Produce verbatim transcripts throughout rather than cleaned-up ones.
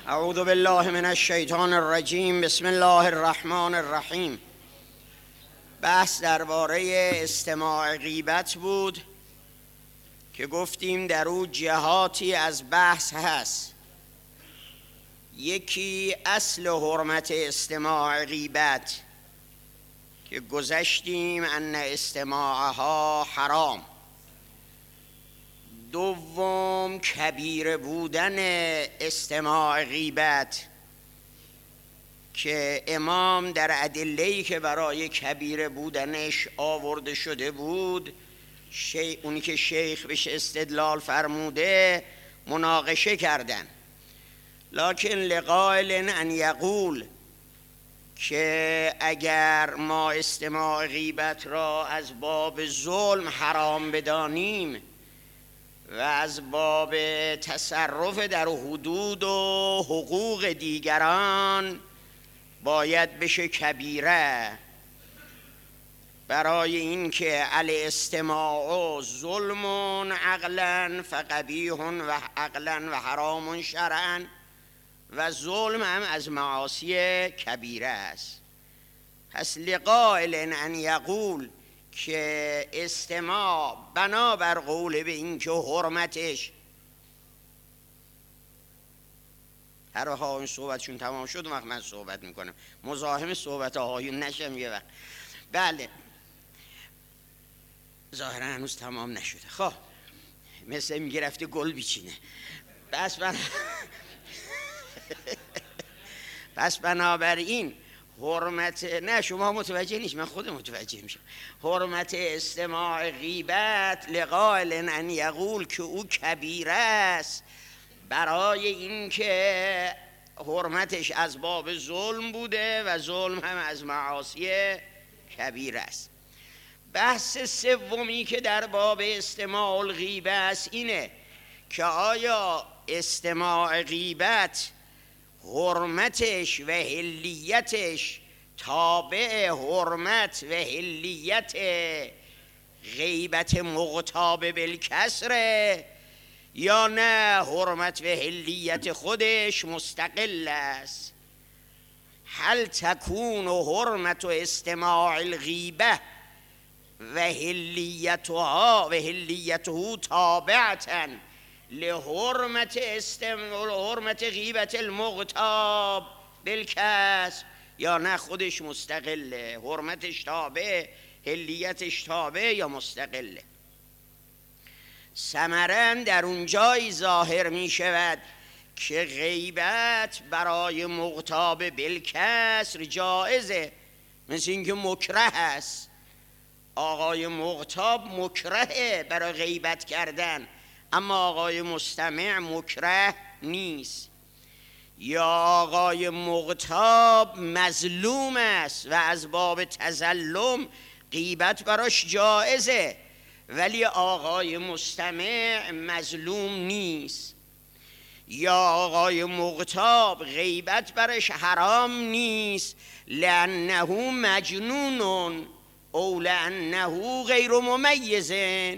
اعوذ بالله من الشیطان الرجیم. بسم الله الرحمن الرحیم. بحث درباره استماع غیبت بود که گفتیم در او جهاتی از بحث هست. یکی اصل حرمت استماع غیبت که گذشتیم ان استماعها حرام. دوم کبیره بودن استماع غیبت که امام در ادله‌ای که برای کبیره بودنش آورده شده بود، شی... اونی که شیخ بهش استدلال فرموده مناقشه کردن. لکن لقائل ان یقول که اگر ما استماع غیبت را از باب ظلم حرام بدانیم و از باب تصرف در حدود و حقوق دیگران باید بشه کبیره، برای اینکه الاستماع ظلم عقلا فقبیح و عقلا و حرام شرعا، و ظلم هم از معاصی کبیره است. پس لقائل ان یقول که استماع بنابر قول به این که حرمتش هر وقت این صحبتشون تمام شد وقت من صحبت میکنم، مزاحم صحبت آقایون نشم یه وقت. بله ظاهرا هنوز تمام نشده. خب مثل میگرفته گل بیچینه. پس بنا... پس بنابراین حرمت، نه شما متوجه نیست، من خود متوجه میشم، حرمت استماع غیبت لقائل ان یقول که او کبیره است، برای اینکه حرمتش از باب ظلم بوده و ظلم هم از معاصی کبیره است. بحث سومی که در باب استماع الغیبه است اینه که آیا استماع غیبت حرمتش و حلیتش تابع حرمت و حلیت غیبت مغتاب بالکسره یا نه حرمت و حلیت خودش مستقل است؟ هل تکون حرمت و استماع الغیبه و حلیتها و حلیته تابعتا لحرمت استماع حرمت غیبت المغتاب بالکسر، یا نه خودش مستقله، حرمتش تابع حلیتش تابع یا مستقله؟ ثمراً در اون جایی ظاهر می شود که غیبت برای مغتاب بالکسر جائزه، مثل اینکه مکره است. آقای مغتاب مکرهه برای غیبت کردن، اما آقای مستمع مکره نیست. یا آقای مغتاب مظلوم است و از باب تظلم غیبت براش جائزه، ولی آقای مستمع مظلوم نیست. یا آقای مغتاب غیبت براش حرام نیست لانه مجنون او لانه غیر ممیزن.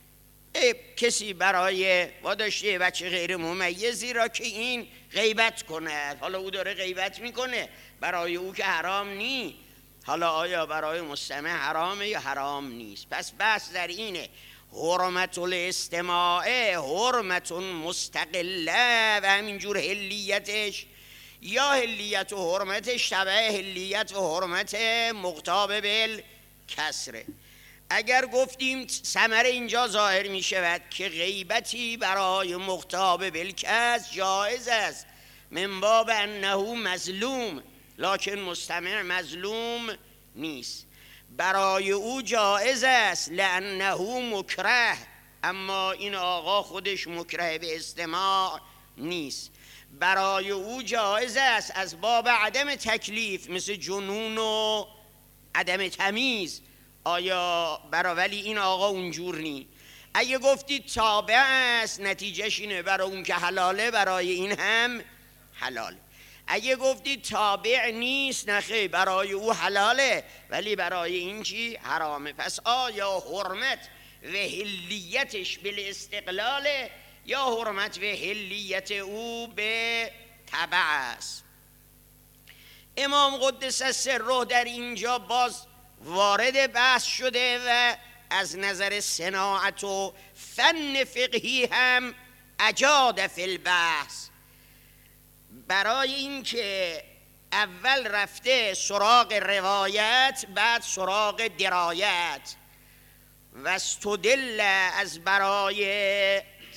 کسی برای واداشته بچه غیر ممیزی را که این غیبت کند، حالا او داره غیبت میکنه، برای او که حرام نی، حالا آیا برای مستمع حرامه یا حرام نیست؟ پس بحث در اینه حرمت الاستماع حرمت مستقله و همینجور حلیتش یا حلیت و حرمتش تبع حلیت و حرمت مغتاب بالکسره. اگر گفتیم ثمره اینجا ظاهر می شود که غیبتی برای مغتاب بالکسر جایز است من باب انه مظلوم، لکن مستمع مظلوم نیست. برای او جایز است لانه مکره، اما این آقا خودش مکره به استماع نیست. برای او جایز است از باب عدم تکلیف، مثل جنون و عدم تمیز. آیا برای ولی این آقا اونجور نی. اگه گفتید تابع است، نتیجهش اینه برای اون که حلاله برای این هم حلاله. اگه گفتید تابع نیست، نخیر برای او حلاله ولی برای این چی حرامه. پس آیا حرمت و حلیتش بالاستقلاله یا حرمت و حلیت او به تبع است. امام قدس سره در اینجا باز وارد بحث شده و از نظر صناعت و فن فقهی هم اجاد فی البحث، برای اینکه اول رفته سراغ روایت بعد سراغ درایت و استدل از برای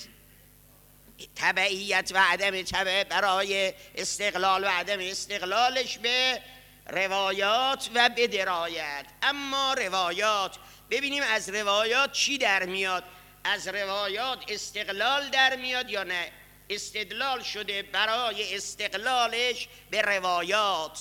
تبعیت و عدم تبع، برای استقلال و عدم استقلالش به روایات و به درایت. اما روایات ببینیم از روایات چی در میاد، از روایات استقلال در میاد یا نه، استدلال شده برای استقلالش به روایات.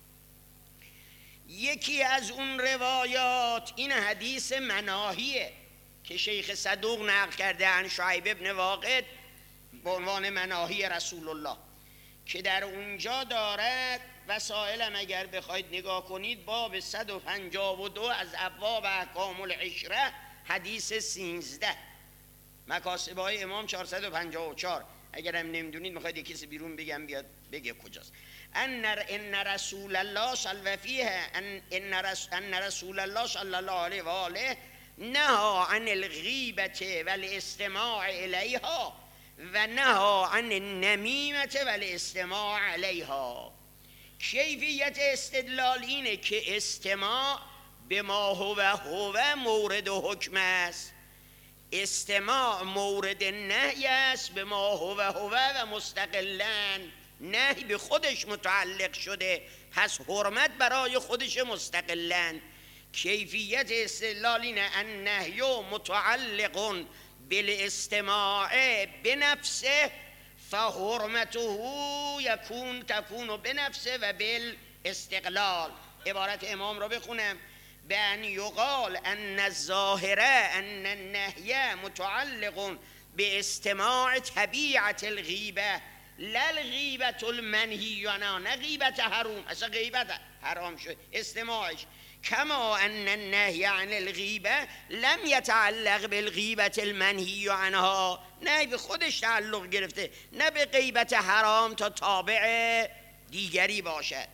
یکی از اون روایات این حدیث مناهیه که شیخ صدوق نقل کرده عن شعیب ابن واقد به عنوان مناهی رسول الله، که در اونجا دارد وسائلم اگر بخواید نگاه کنید باب صد و پنجاه و دو از ابواب احکام العشره حدیث سیزده، مکاسب های امام چهارصد و پنجاه و چهار. اگر هم نمیدونید میخواید یک کسی بیرون بگم بیاد بگه کجاست. ان ان رسول الله صلی الله فیه ان ان رسول الله صلی الله علیه و آله نهى عن الغیبة والاستماع الیها و نهى عن النمیمة والاستماع علیها. کیفیت استدلال اینه که استماع به ما هو هو مورد حکم است، استماع مورد نهی است به ما هو هو و مستقلاً نهی به خودش متعلق شده، پس حرمت برای خودش مستقلاً. کیفیت استدلال اینه النهی متعلق بالاستماع بنفسه فحرمته یکون تکون بنفسه و بالاستقلال. عبارت امام رو بخونم: به ان یقال ان الظاهره ان النهی متعلق به استماع طبیعت الغیبه لا الغیبت المنهی عنها، نه غیبت حرام، اصلا غیبت حرام شد استماعش. کما ان النهی عن الغیبه لم یتعلق بالغیبت المنهی عنها، نه به خودش تعلق گرفته، نه به غیبت حرام تا تابع دیگری باشد.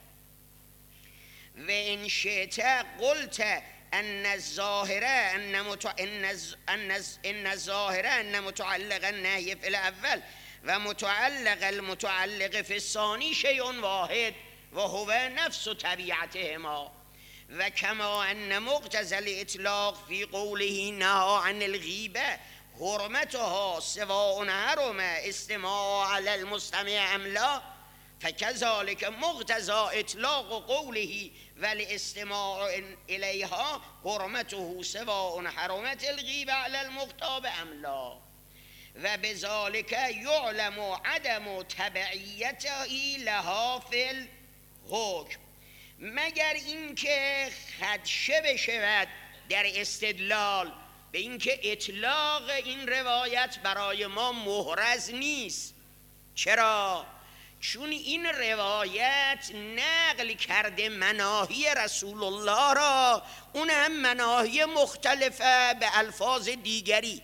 و ان شئت قلت ان الظاهره ان متع... ان ان الظاهره ان متعلق النهی فی الاول و متعلق المتعلق فی الثانی شیء واحد و هو نفس طبیعتهما. و کما ان مقتضى الاطلاق فی قوله نهى عن الغیبه حرمتها سواء حرم استماع علی المستمع ام لا، فكذلك مقتضى اطلاق قوله والاستماع الیها حرمته سواء حرمت الغیبه علی المغتاب ام لا، و بذلك یعلم عدم تبعیته لها فی الحکم. مگر اینکه خدشه بشود در استدلال به اینکه اطلاق این روایت برای ما محرز نیست. چرا؟ چون این روایت نقل کرده مناهی رسول الله را، اون هم مناهی مختلفه به الفاظ دیگری.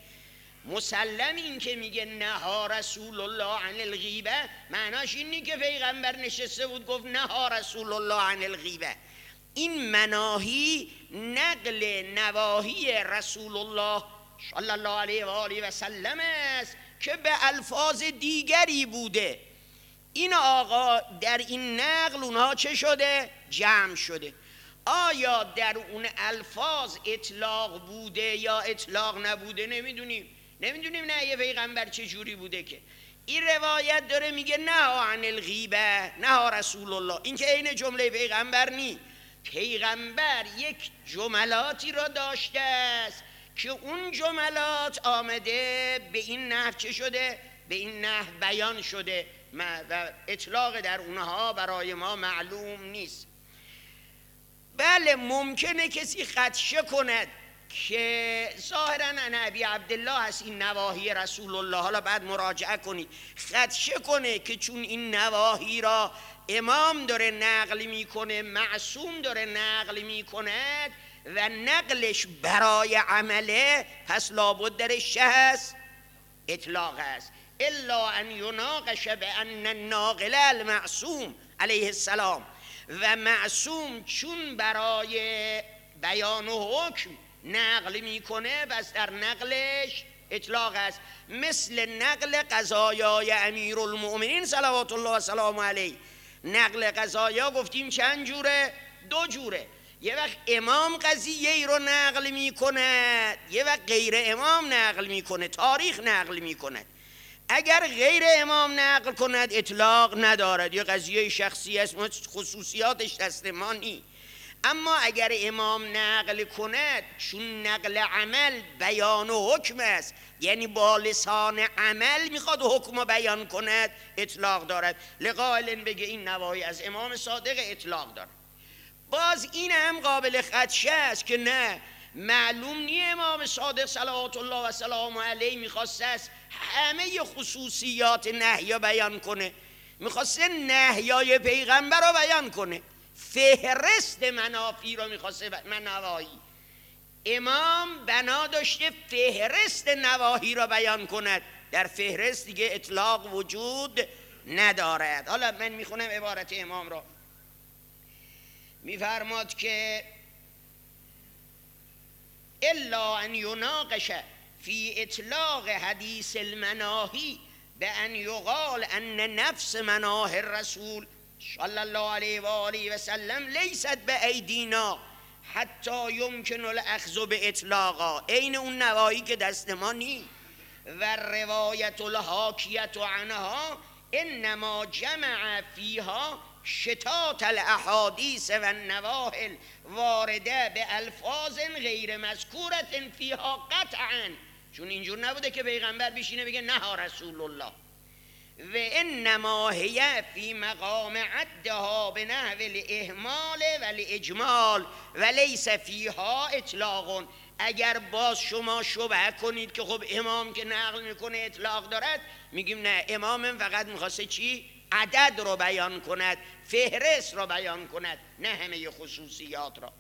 مسلم این که میگه نهی رسول الله عن الغیبه، معناش اینی که پیغمبر نشسته بود گفت نهی رسول الله عن الغیبه. این مناهی نقل نواهی رسول الله صلی الله علیه و آله و سلم است که به الفاظ دیگری بوده. این آقا در این نقل اونها چه شده؟ جمع شده. آیا در اون الفاظ اطلاق بوده یا اطلاق نبوده نمیدونیم. نمیدونیم نه یه پیغمبر چه جوری بوده که این روایت داره میگه نه عن الغیبه نه رسول الله. این که این جمله پیغمبر نی. پیغمبر یک جملاتی را داشته است که اون جملات آمده به این نحو چه شده؟ به این نحو بیان شده و اطلاق در اونها برای ما معلوم نیست. بله ممکنه کسی خدشه کند که ظاهراً عن ابی عبدالله هست این نواهی رسول الله، حالا بعد مراجعه کنید، خدشه کنه که چون این نواهی را امام داره نقل میکنه، معصوم داره نقل میکند و نقلش برای عمله، پس لابد درش چه هست؟ اطلاق هست. الا ان یناقش بان الناقل المعصوم علیه السلام، و معصوم چون برای بیان و حکم نقل میکنه بس در نقلش اطلاق است، مثل نقل قضایای امیرالمؤمنین صلوات الله و سلام علیه. نقل قضایا گفتیم چند جوره؟ دو جوره. یه وقت امام قضیه ای رو نقل میکنه، یه وقت غیر امام نقل میکنه، تاریخ نقل میکنه. اگر غیر امام نقل کند اطلاق ندارد، یه قضیه شخصی است، خصوصیاتش دست ما نی. اما اگر امام نقل کند، چون نقل عمل بیان و حکم است، یعنی با لسان عمل میخواد حکم رو بیان کند، اطلاق دارد. لقائل بگه این نواهی از امام صادق اطلاق دارد. باز این هم قابل خدشه است که نه، معلوم نی امام صادق صلوات الله و سلام علیه میخواسته است همه خصوصیات نهی بیان کنه، میخواسته نهیای پیغمبر رو بیان کنه، فهرست منافی رو میخواسته من نواهی. امام بنا داشته فهرست نواهی رو بیان کند، در فهرست دیگه اطلاق وجود ندارد. حالا من میخونم عبارت امام رو. میفرماد که الا ان یناقش فی اطلاق حدیث المناهی به ان یقال ان نفس مناه الرسول صلی الله علیه و آله و سلم لیست به ایدینا حتی یمکن الاخذ به اطلاقا، عین اون نواهی که دست ما نی. و روایت الحاکیت عنها انما جمع فیها شتات الاحادیث و النواهل وارده به الفاظ غیر مذکورت فیها قطعا، چون اینجور نبوده که پیغمبر بشینه بگه نها رسول الله. و انما هی فی مقام عدها به نحو الاهمال و الاجمال و لیس فیها اطلاق. اگر باز شما شبهه کنید که خب امام که نقل میکنه اطلاق دارد، میگیم نه، امام فقط میخواسته چی؟ عدد رو بیان کند، فهرست رو بیان کند، نه همه خصوصیات رو.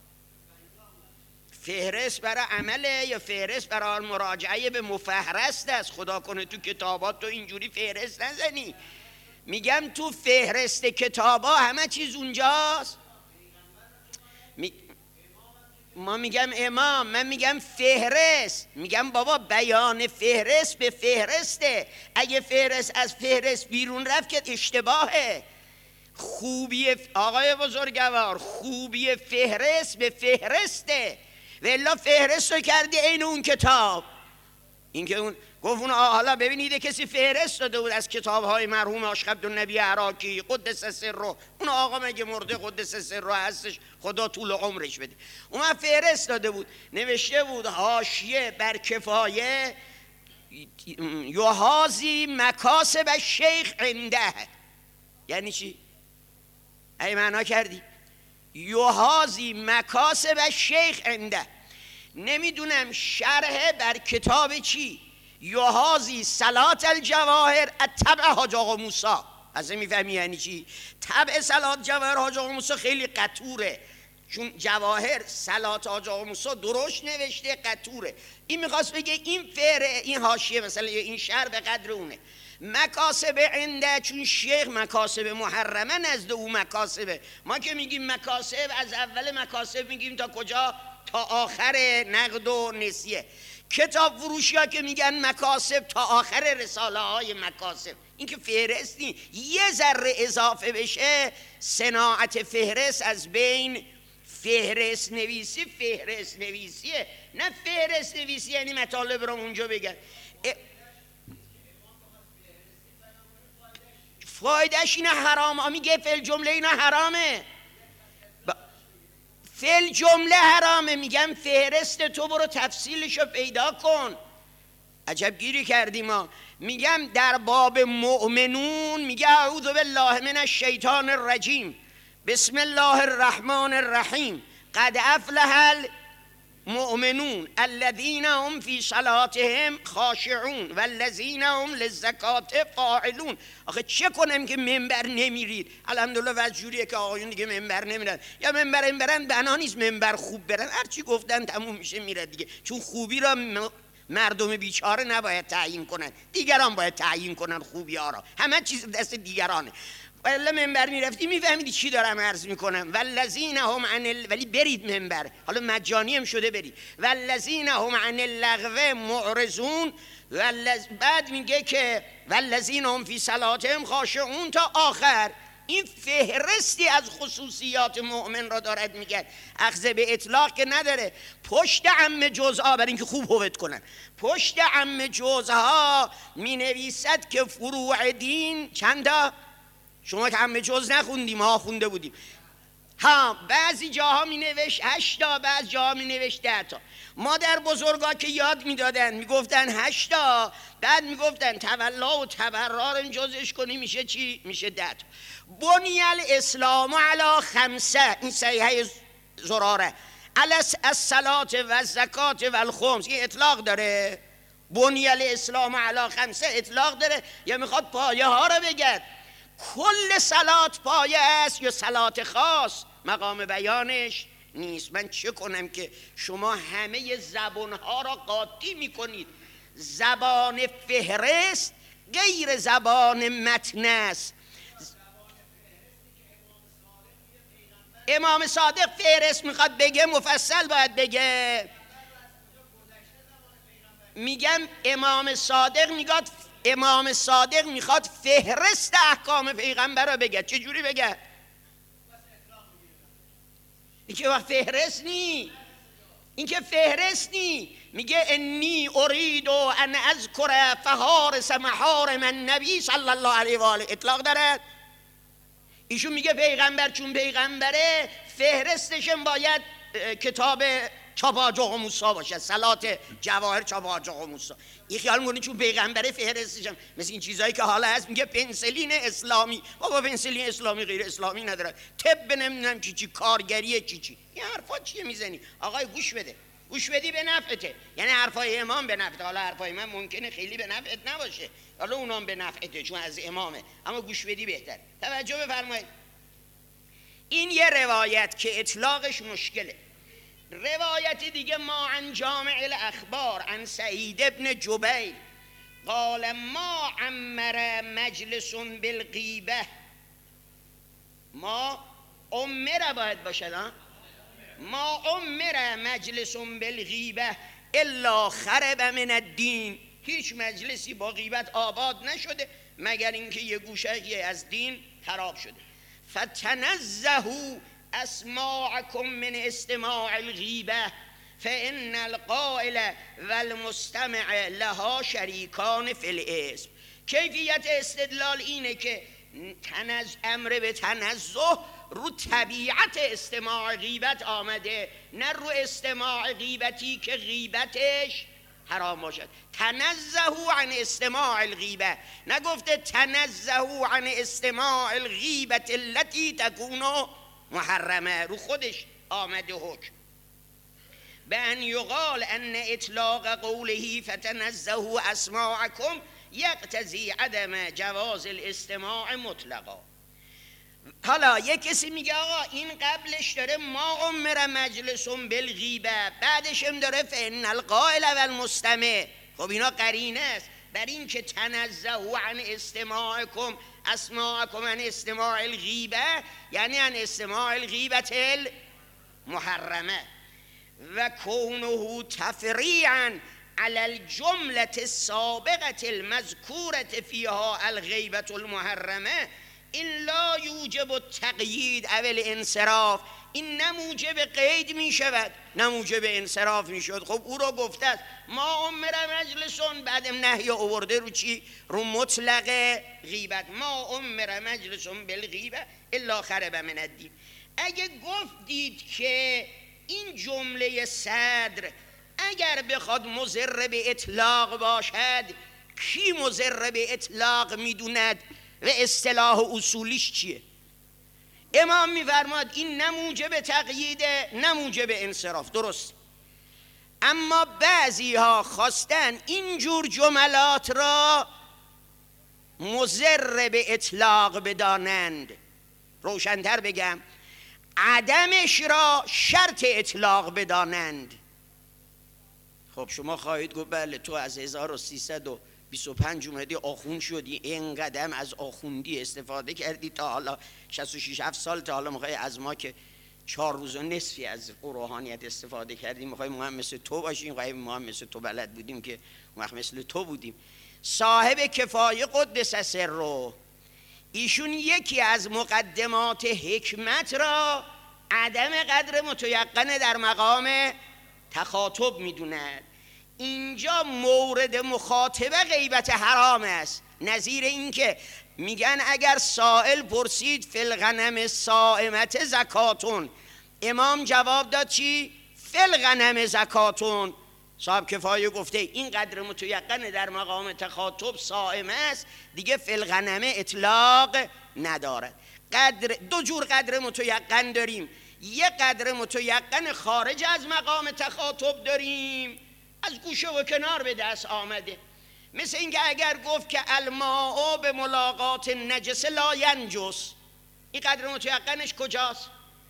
فهرست برای عمله یا فهرست برای مراجعه به مفهرست است؟ خدا کنه تو کتابات تو اینجوری فهرست نزنی. میگم تو فهرست کتابا همه چیز اونجاست. می... ما میگم امام، من میگم فهرست. میگم بابا بیان فهرست به فهرسته، اگه فهرست از فهرست بیرون رفت که اشتباهه. خوبی آقای بزرگوار، خوبی فهرست به فهرسته، و الا فهرست رو کردی عین اون کتاب. این که اون گفت اون حالا ببینید کسی فهرست داده بود از کتاب‌های مرحوم عاشق عبدالنبی عراقی قدس سره، اون آقا مگه مرده قدس سره هستش، خدا طول عمرش بده. اون فهرست داده بود، نوشته بود حاشیه بر کفایه یحاذی مکاسب شیخ عنده. یعنی چی؟ ای معنا کردی یحاذی مکاسب شیخ عنده. نمیدونم شرح بر کتاب چی؟ یحاذی صلات الجواهر اتبع حاج آقا موسی. از این میفهمی یعنی چی؟ طبع صلات جواهر حاج آقا موسی خیلی قطوره، چون جواهر صلات حاج آقا موسی درشت نوشته قطوره. این میخواست بگه این فعره، این حاشیه مثلا این شرح به قدر اونه. مکاسب عنده، چون شیخ مکاسب محرمه نزد او مکاسبه. ما که میگیم مکاسب از اول مکاسب میگیم تا کجا؟ تا آخر نقد و نسیه. کتاب فروشی ها که میگن مکاسب تا آخر رساله های مکاسب. این که فهرست نی، یه ذره اضافه بشه صناعت فهرست از بین. فهرست نویسی فهرست نویسیه، نه فهرست نویسی یعنی مطالب رو اونجا بگن. فایدهش اینه حرام، میگه فل جمله اینا حرامه، فل جمله حرامه. میگم فهرست تو برو تفصیلشو پیدا کن. عجب گیری کردیم ما. میگم در باب مؤمنون میگه اعوذ بالله من الشیطان الرجیم بسم الله الرحمن الرحیم قد افلح المؤمنون الذین هم فی صلاتهم خاشعون والذین هم للزکات فاعلون. آخه چه کنم که منبر نمیرید؟ الحمدلله وضع جوریه که آقایون دیگه منبر نمیرن، یا منبر این برن بنا نیست، منبر خوب برن، هرچی گفتن تموم میشه میره دیگه، چون خوبی را مردم بیچاره نباید تعیین کنن، دیگران باید تعیین کنن خوبی ها را، همه چیز دست دیگرانه. ولی منبر میرفتی میفهمیدی چی دارم عرض میکنم. والذین هم عن ال... ولی برید منبر، حالا مجانی هم شده برید. والذین هم عن اللغو معرضون، والذ... بعد میگه که والذین هم فی صلاتهم خاشعون تا آخر. این فهرستی از خصوصیات مؤمن را دارد میگه، اخذ به اطلاق که نداره. پشت عم جزها، برای اینکه خوب هویت کنن، پشت عم جزها می نویسد که فروع دین چندا؟ شما که عم جز نخوندیم، ما خونده بودیم. ها بعضی جاها می نوشت هشتا، بعضی جاها می نوشت ده تا. مادر بزرگا که یاد میدادن میگفتن هشتا، بعد میگفتن تولا و تبرار جزش کنی میشه چی؟ میشه ده تا. بنی الاسلام علی خمسه، این صحیحه زراره، علی الصلات و الزکات و الخمس، این اطلاق داره. بنی الاسلام علی خمسه اطلاق داره یا میخواد پایه ها رو بگه؟ کل صلات پایه است یا صلات خاص؟ مقام بیانش نیست. من چه کنم که شما همه زبانها را قاطی میکنید؟ زبان فهرست غیر زبان متن است. امام صادق فهرست میخواد بگه، مفصل باید بگه. میگم امام صادق میگاد، امام صادق میخواد فهرست احکام پیغمبر رو بگه. چه جوری بگه؟ این که وقت فهرست نی، این که فهرست نی. میگه انی ارید ان اذکر فهارس محارم النبی صلی الله علیه و آله، اطلاق دارد. ایشون میگه پیغمبر چون پیغمبره فهرستشم باید کتاب چاپاج و موسی باشه، صلات جواهر چاپاج و موسی. این خیال میکنه چون پیغمبره فهرستشم، مثل این چیزایی که حالا هست میگه پنسلین اسلامی. بابا پنسلین اسلامی غیر اسلامی نداره، طب نمیدونم چی چی، کارگری چی چی، این حرفا چیه میزنی؟ آقای گوش بده، گوش بدی به نفعته. یعنی حرفای امام به نفعته، حالا حرفای من ممکنه خیلی به نفعت نباشه، حالا اونام به نفعته چون از امامه، اما گوش بدی بهتر. توجه بفرمایید. این یه روایت که اطلاقش مشکله. روایت دیگه ما عن جامع الاخبار عن سعید ابن جبیر قال ما عمر مجلس بالغیبه، ما عمر باید باشد ها، ما عمر مجلس بالغیبه الا خرب من الدین، هیچ مجلسی با غیبت آباد نشده مگر اینکه یه گوشه از دین خراب شده. فتنزهوا اسماعكم من استماع الغیبه فان القائل والمستمع لها شریکان فی الاسم. کیفیت استدلال اینه که تنز امر به تنزه رو طبیعت استماع غیبت آمده، نه رو استماع غیبتی که غیبتش حرام باشد. تنزهوا عن استماع الغیبه، نگفته تنزهوا عن استماع الغیبه التي تكون محرمه، رو خودش آمده حکم. به ان یقال ان اطلاق قوله فتنزهوا اسماعکم یقتضی عدم جواز الاستماع مطلقا. حالا یک کسی میگه آقا این قبلش داره ما عمر مجلس بالغیبه، بعدش هم داره فان القائل والمستمع. خب اینا قرینه است بر این که تنزهوا عن استماعکم اسماعکم عن استماع الغیبه، یعنی عن استماع الغیبه المحرمه و کونه تفریعا على الجمله السابقه المذکوره فیها الغیبه المحرمه این لا یوجب التقیید او الانصراف. این نه موجب قید می شود نه موجب انصراف می شود. خب او را گفته است ما عمر مجلسون، بعدم نهی آورده رو چی؟ رو مطلق غیبت. ما عمر مجلسون بالغیبه الا خرب من الدین. اگه گفتید که این جمله صدر اگر بخواد مضر به اطلاق باشد، کی مضر به اطلاق میدوند و اصطلاح اصولیش چیه؟ امام میفرماد این نه موجب تقییده نه موجب انصراف، درست. اما بعضی ها خواستن اینجور جملات را مضر به اطلاق بدانند. روشن‌تر بگم، عدمش را شرط اطلاق بدانند. خب شما خواهید گفت بله تو از هزار و سیصد و بیست و پنج اومدی آخوند شدی، این قدم از آخوندی استفاده کردی تا حالا شصت و شش هفت سال، تا حالا میخوای از ما که چهار روز و نصفی از روحانیت استفاده کردیم میخوای ما هم مثل تو باشیم؟ میخوای ما هم مثل تو بلد بودیم که ما مثل تو بودیم. صاحب کفایه قدس سره، ایشون یکی از مقدمات حکمت را عدم قدر متیقن در مقام تخاطب میدوند. اینجا مورد مخاطبه غیبت حرام است، نظیر این که میگن اگر سائل پرسید فی الغنم صائمت زکاتون، امام جواب داد چی؟ فی الغنم زکاتون. صاحب کفایه گفته این قدر متیقن در مقام تخاطب صائم است، دیگه فی الغنم اطلاق ندارد. قدر دو جور قدر متیقن داریم، یه قدر متیقن خارج از مقام تخاطب داریم، از گوشه و کنار به دست آمده، مثل اینکه اگر گفت که الماء به ملاقات نجس لا ینجس، این قدر متیقنش کجاست؟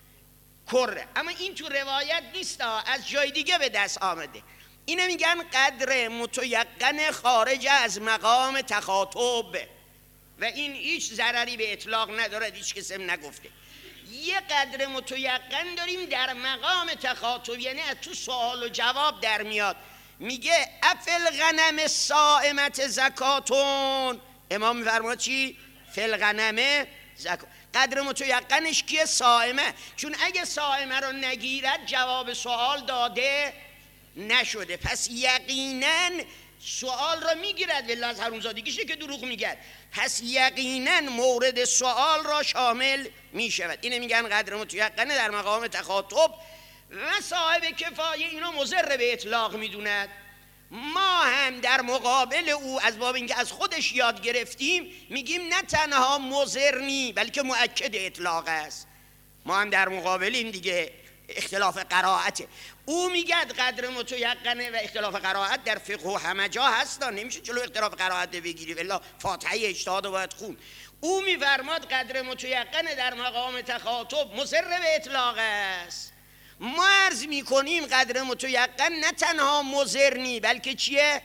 کره. اما این تو روایت نیست، از جای دیگه به دست آمده. اینه میگن قدر متیقن خارج از مقام تخاطب و این هیچ ضرری به اطلاق نداره، هیچ کسی نگفته. یه قدر متیقن داریم در مقام تخاطب، یعنی از تو سوال و جواب در میاد، میگه افل غنم صائمت زکاتون، امام میفرماد چی؟ فل غنم زکات. قدر متیقنش کیه؟ صائمه، چون اگه صائمه رو نگیرد جواب سوال داده نشده، پس یقینا سوال را میگیرد، ولی از حرومزادگیشه که دروغ میگه، پس یقینا مورد سوال را شامل میشود. اینه میگن قدر متیقن در مقام تخاطب و صاحب کفایه اینو مضر به اطلاق میدوند. ما هم در مقابل او از باب اینکه از خودش یاد گرفتیم میگیم نه تنها مضر نی بلکه مؤکد اطلاق است. ما هم در مقابل این دیگه اختلاف قرائته. او میگد قدر متیقنه و اختلاف قرائت در فقه و همه جا هستن، نمیشه جلو اختلاف قرائت بگیری، الا فاتحه اجتهاد باید خون. او میفرماد قدر متیقنه در مقام تخاطب مضر به اطلاق است. ما عرض میکنیم قدر متیقن نه تنها مضر نی بلکه چیه؟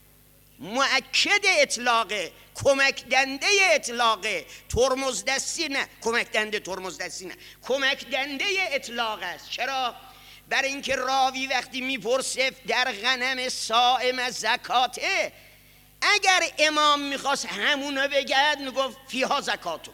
مؤکد اطلاقه، کمک دنده اطلاقه، ترمز دستی نه، کمک دنده ترمز دستی نه، کمک دنده اطلاق است. چرا؟ برای اینکه راوی وقتی میپرسه در غنم صائم زکاته، اگر امام میخواست همونو بگد میگفت فیها زکاتو،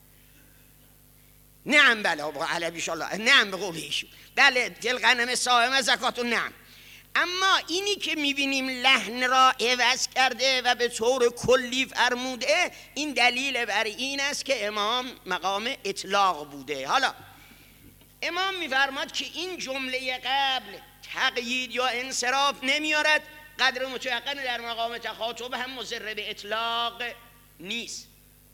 نعم بله با علوی شالله، نعم به قول ایشون، بله دل غنم صائم زکاتو، نعم. اما اینی که میبینیم لحن را عوض کرده و به طور کلی فرموده، این دلیل بر این است که امام مقام اطلاق بوده. حالا امام میفرماد که این جمله قبل تقیید یا انصراف نمیارد، قدر متیقن در مقام تخاطب هم مضر به اطلاق نیست.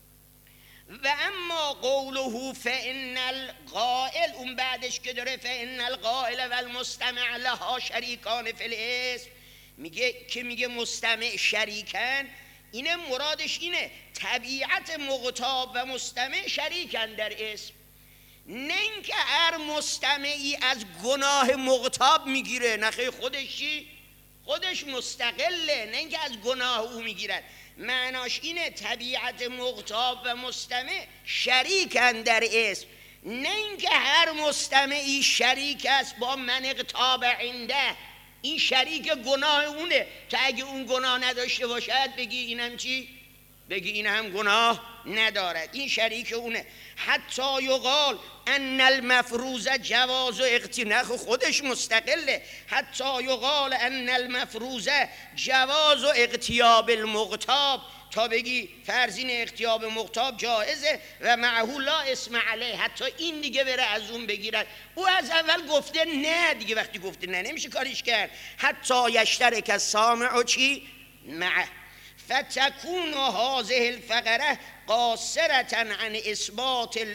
و اما قوله فإن القائل، اون بعدش که داره فإن القائل و المستمع لها شریکان فی الاسم، میگه که میگه مستمع شریکن، اینه مرادش اینه طبیعت مغتاب و مستمع شریکن در اسم، نه اینکه هر مستمعی از گناه مغتاب میگیره، نخیر خودش چی؟ خودش مستقله، نه اینکه از گناه او میگیرد. معناش اینه طبیعت مغتاب و مستمع شریکن در اسم، نه اینکه هر مستمعی شریک است با من اغتاب عنده، این شریک گناه اونه، تا اگه اون گناه نداشته باشد بگی اینم چی؟ بگی این هم گناه ندارد، این شریک اونه. حتی یقال ان المفروض جواز و اقتناخ، خودش مستقله، حتی یقال ان المفروض جواز و اقتیاب المغتاب، تا بگی فرضین اقتیاب مغتاب جایزه و معهو لا اسم علیه، حتی این دیگه بره از اون بگیرد. او از اول گفته نه، دیگه وقتی گفته نه نمیشه کاریش کرد. حتی یشترک السامع و چی؟ معه فتكون هذه الفقره قاصرة عن اثبات ال...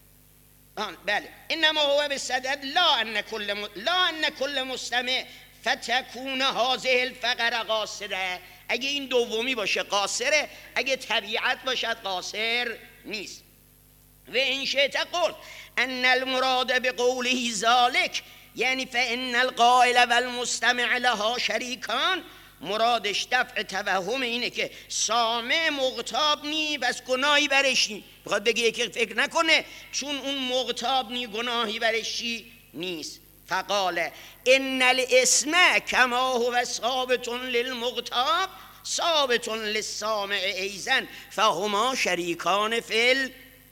بله انما هو بصدد لا ان كل م... لا ان كل مستمع فتكون هذه الفقره قاصره. اگه این دومی باشه قاصره، اگه طبیعت باشد قاصر نیست. و این شئت قلت ان المراد بقوله ذلك یعنی فإن القائل و المستمع لها شریکان، مرادش دفع توهم اینه که سامع مغتاب نی بس گناهی برش نی. بخواد بگه یکی فکر نکنه چون اون مغتاب نی گناهی برش نیست. فقال ان الاسم کما هو ثابت للمغتاب ثابت للسامع ایضا فهما شریکان فی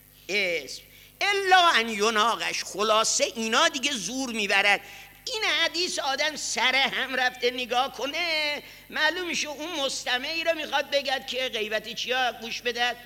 الاسم الا ان یناقش. خلاصه اینا دیگه زور میبرد. این حدیث آدم سر هم رفته نگاه کنه معلوم میشه اون مستمعی رو میخواد بگد که غیبتی چیا گوش بدد؟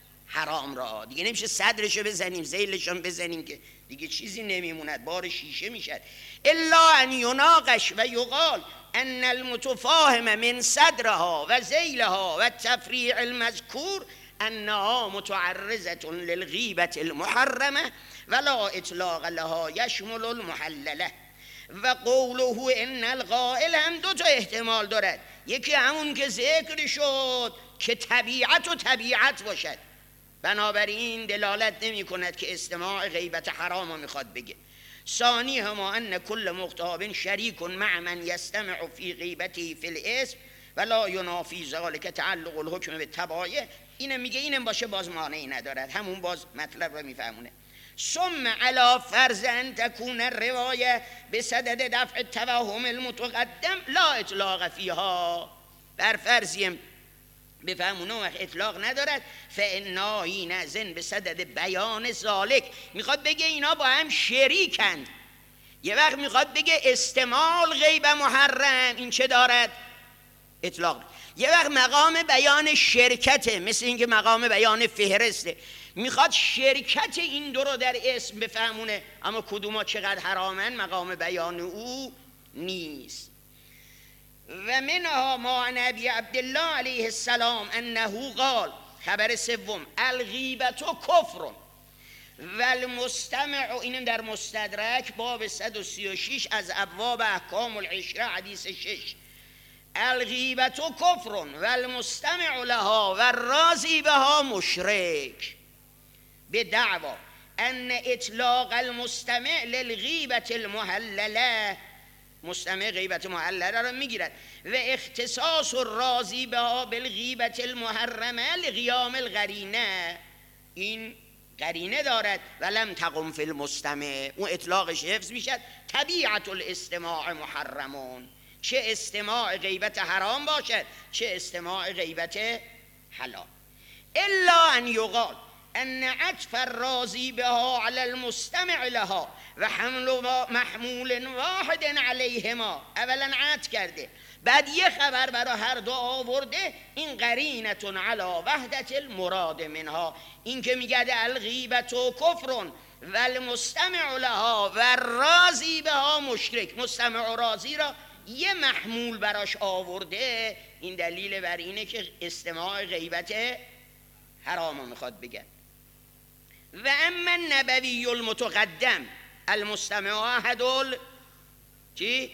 حرام را. دیگه نمیشه صدرشو بزنیم ذیلشو بزنیم که دیگه چیزی نمیموند، بار شیشه میشد. الا ان یناقش و یقال ان المتفاهم من صدرها و ذیلها و تفریع المذکور انها متعرضة للغیبة المحرمه ولا اطلاق لها یشمل المحلله. و قوله ان القائل هم دو تا احتمال دارد. یکی همون که ذکر شد که طبیعت و طبیعت باشد، بنابراین دلالت نمی کند که استماع غیبت حرام رو میخواد بگه. ثانی هما ان کل مغتاب شریک مع من یستمع فی غیبته فی الاسم ولا ینافی ذلک تعلق الحکم بالتبایع. اینم میگه اینم باشه باز مانعی ندارد، همون باز مطلب رو میفهمونه. ثم علی فرض ان تكون الروايه بصدد دفع التوهم المتقدم لا اطلاق فيها. بر فرضیم بفهمونه وقت اطلاق ندارد. فانا حینئذ بصدد بیان ذالک میخواد بگه اینا با هم شریکند. یه وقت میخواد بگه استعمال غیب محرم این چه دارد؟ اطلاق. یه وقت مقام بیان شرکته، مثل اینکه مقام بیان فهرسته، میخواد شرکت این دو رو در اسم بفهمونه، اما کدوما چقدر حرامن مقام بیان او نیست. و منها ما عن ابی عبدالله علیه السلام انه قال، خبر سوم، الغیبت کفر و المستمع، اینم در مستدرک باب صد و سی و شش از ابواب احکام العشره حدیث شش. الغیبت کفر و المستمع لها و الراضی بها مشرک بدعوا ان اطلاق المستمع للغیبت المحلله، مستمع غیبت محلله را میگیرد، و اختصاص الراضی بها بالغیبت المحرمه لقیام القرینه، این قرینه دارد. ولم تقم فی المستمع، اون اطلاقش حفظ میشد. طبیعت الاستماع محرمون، چه استماع غیبت حرام باشد چه استماع غیبت حلال. الا ان یقال ان عطف الراضی بها علی المستمع لها و حمل محمول واحد علیهما، اولا عطف کرده بعد یه خبر برای هر دو آورده، این قرینتون علی وحدت المراد منها. این که میگه الغیبت و کفر و المستمع لها و الراضی بها مشرک، مستمع و راضی را یه محمول براش آورده، این دلیل بر اینه که استماع غیبت حرام میخواد بگن. و اما النبوی المتقدم المستمع احد ال چی؟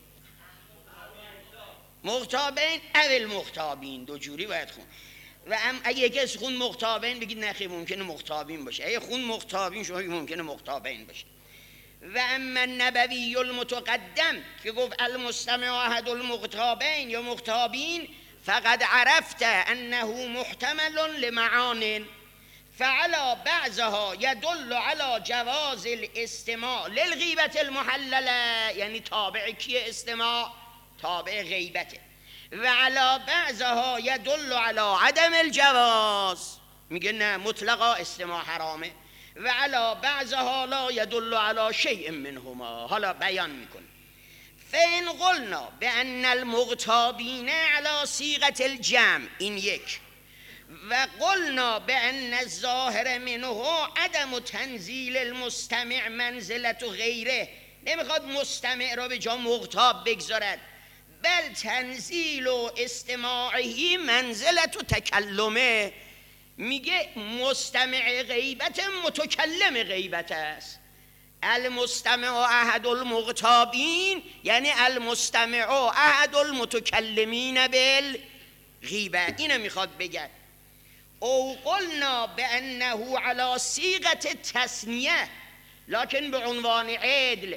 مغتابین او المغتابین، دو جوری باید خون. و ام اگه کسی خون مغتابین بگید نخی ممکنه مغتابین باشه، اگه خون مغتابین شما بگید ممکنه مغتابین باشه. و اما النبوی المتقدم که گفت المستمع احد المغتابین یا مغتابین، فقد عرفت انه محتمل لمعان فعلى بعضها يدل على جواز الاستماع للغیبت المحلله، یعنی تابع کیه استماع؟ تابع غیبته. و على بعضها يدل على عدم الجواز، میگه نه مطلقا استماع حرامه. و على بعضها لا يدل على شيء منهما، حالا بیان میکنه. فإن قلنا بأن المغتابین على صيغة الجمع، این یک، و قلنا بأن الظاهر منه عدم تنزیل المستمع منزلت غیره، نمیخواد مستمع را به جا مغتاب بگذارد، بل تنزیل و استماعی منزلت و تکلمه، میگه مستمع غیبت متکلم غیبت است. المستمع احد المغتابین یعنی المستمع احد المتکلمین بالغیبت، اینو میخواد بگه. او قلنا بانه على صیغه تثنیه لکن به عنوان عدل،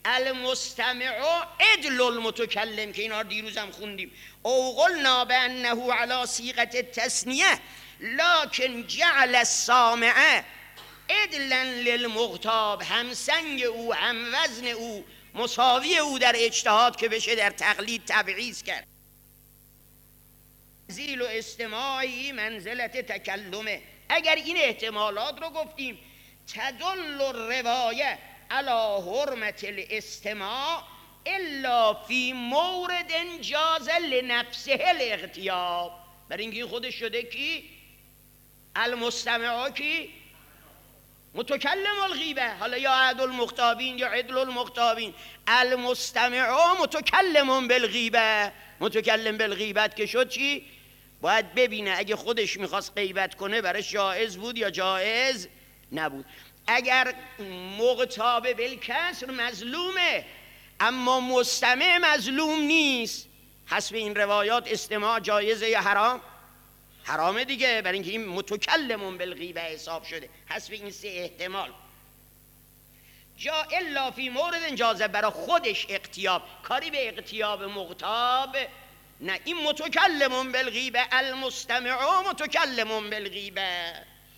المستمع عدل المتکلم که اینا رو دیروزم خوندیم. او قلنا بانه علی صیغه التثنیه لکن جعل السامع عدلا للمغتاب، هم سنگ او هم وزن او مساوی او در اجتهاد که بشه در تقلید تبعیض کرد. تنزیل و استماعی منزلت تکلمه. اگر این احتمالات رو گفتیم تدل الروایه علی حرمت الاستماع الا فی مورد جاز لنفسه الاغتیاب، برای اینکه خودش شده کی؟ المستمع کی؟ متکلم الغیبه. حالا یا عدل المغتابین یا عدل المغتابین. المستمع متکلم بالغیبه، متکلم بالغیبت که شد چی؟ باید ببینه اگه خودش میخواست غیبت کنه برش جائز بود یا جائز نبود. اگر مغتاب بالکسر مظلومه اما مستمع مظلوم نیست، حسب این روایات استماع جایزه یا حرام؟ حرامه دیگه، برای اینکه این متکلم بالغیبه حساب شده. حسب این سه احتمال جا الا فی مورد جازه، برای خودش اغتیاب، کاری به اغتیاب مغتاب نه. این متکلم بالغیبه، المستمع متکلم بالغیبه.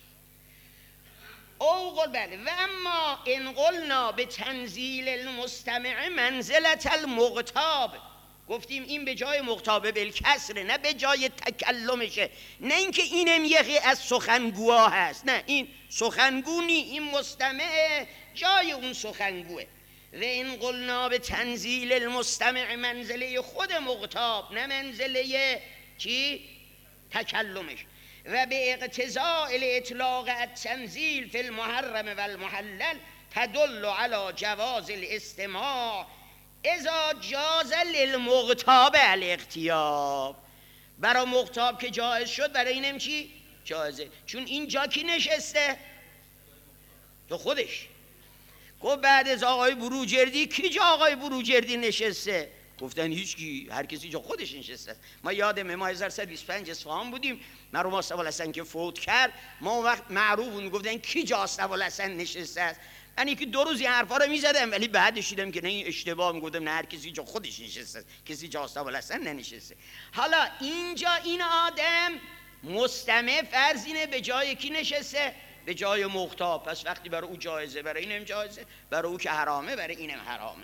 او قل بله. و اما ان قلنا به تنزیل المستمع منزلت المغتاب، گفتیم این به جای مغتاب بالکسر، نه به جای تکلمشه، نه اینکه اینم یکی از سخنگوها هست، نه این سخنگونی، این مستمع جای اون سخنگوه. و این قلنا به تنزیل المستمع منزله خود مغتاب، نه منزله چی؟ تکلمش. و به اقتضاء الاطلاق التنزیل فی المحرم و المحلل تدل علی جواز الاستماع اذا جاز للمغتاب الاغتیاب. برای مغتاب که جایز شد برای اینم چی؟ جایزه. چون اینجا کی نشسته؟ تو خودش. گفت بعد از آقای بروجردی کی جا آقای بروجردی نشسته؟ گفتن هیچ کی، هر کسی جا خودش نشسته. ما یادمه ما هزار و سیصد و بیست و پنج اصفهان بودیم، مرحوم آصف الحسن که فوت کرد، ما اون وقت معروف بود گفتن کی جا آصف الحسن نشسته است. من یکی دو روز این حرفا رو میزدم، ولی بعدش دیدم که نه این اشتباه، میگفتم نه هر کسی جا خودش نشسته است، کسی جا آصف الحسن ننشسته. حالا اینجا این آدم مستمع فرض اینه به جای کی نشسته؟ به جای مغتاب. پس وقتی برای او جایزه برای اینم جایزه، برای او که حرامه برای اینم حرامه.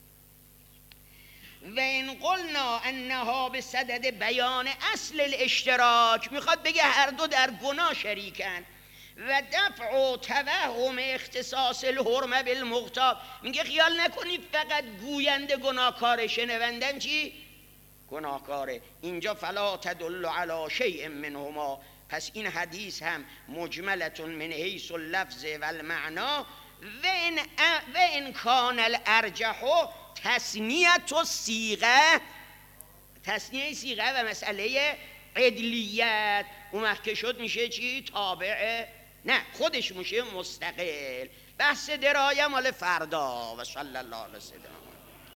و این قلنا انها به صدد بیان اصل الاشتراک، میخواد بگه هر دو در گناه شریکن. و دفع و توهم اختصاص الحرمه بالمغتاب، میگه خیال نکنید فقط گوینده گناهکاره، شنوندن چی؟ گناهکاره. اینجا فلا تدل علی شیء منهما، پس این حدیث هم مجملتون من حیث اللفظ و المعنا. و ان و ان کان الارجح تسنیت و صیغه، تسنیه صیغه و مسئله عدلیت، اون وقت که شد میشه چی؟ تابعه، نه خودش میشه مستقل. بحث درایم مال فردا. و صلی الله علیه و سلم.